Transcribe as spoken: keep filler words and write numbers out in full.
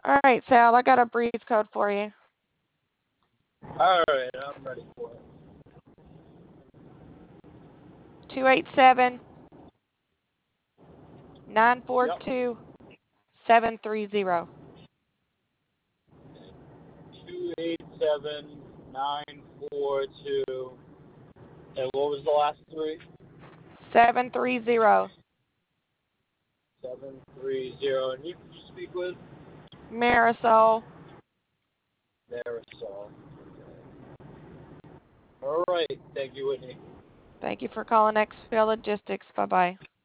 All right, Sal, I got a breeze code for you. All right, I'm ready for it. two eight seven, nine four two, seven three zero. two eight seven, nine four two, and what was the last three? seven three zero. seven three zero. And who did you speak with? Marisol. Marisol. All right. Thank you, Whitney. Thank you for calling X P L Logistics. Bye-bye.